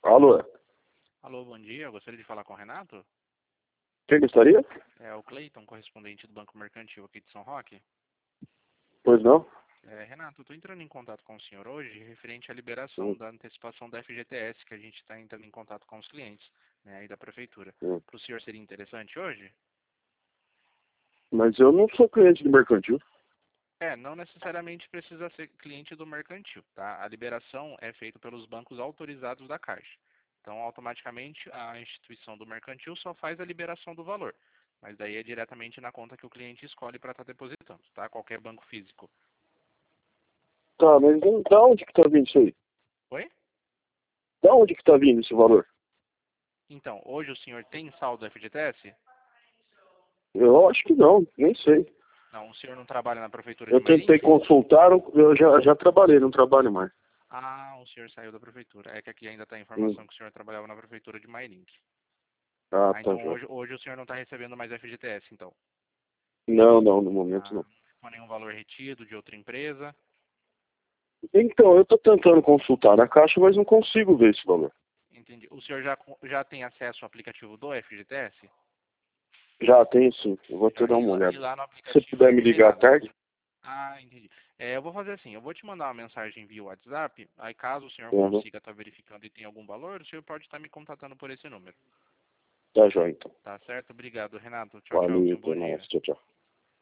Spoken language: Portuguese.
Alô? Alô, bom dia. Eu gostaria de falar com o Renato. Quem gostaria? É o Cleiton, correspondente do Banco Mercantil aqui de São Roque. Pois não? Renato, eu estou entrando em contato com o senhor hoje referente à liberação Hum, da antecipação da FGTS, que a gente está entrando em contato com os clientes, né, aí da prefeitura. hum. Para o senhor seria interessante hoje? Mas eu não sou cliente do mercantil. Não necessariamente precisa ser cliente do mercantil, tá? A liberação é feita pelos bancos autorizados da Caixa. Então, automaticamente, a instituição do mercantil só faz a liberação do valor. Mas daí é diretamente na conta que o cliente escolhe para estar depositando, tá? Qualquer banco físico. Tá, mas da onde que tá vindo isso aí? Oi? Da onde que tá vindo esse valor? Então, hoje o senhor tem saldo FGTS? Eu acho que não, nem sei. Não, o senhor não trabalha na prefeitura de Eu tentei Mairink? consultar, eu já trabalhei, não trabalho mais. Ah, o senhor saiu da prefeitura. É que aqui ainda está a Hum. informação que o senhor trabalhava na prefeitura de Mairink. Ah, Ah, tá, então já. hoje o senhor não está recebendo mais FGTS, então. Não, não, no momento Ah, não. não ficou nenhum valor retido de outra empresa. Então, eu tô tentando consultar na Caixa, mas não consigo ver esse valor. Entendi. O senhor já tem acesso ao aplicativo do FGTS? Já tem sim, eu vou até Já, dar uma e olhada. lá no Se você aplicativo puder não me tem ligar à nada. tarde? Ah, entendi. Eu vou fazer assim, eu vou te mandar uma mensagem via WhatsApp, aí caso o senhor Uhum. consiga estar verificando e tem algum valor, o senhor pode estar me contatando por esse número. Tá, já então. Tá certo? Obrigado, Renato. Tchau, tchau. Valeu, Tenha um até bom mais. dia. Tchau, tchau.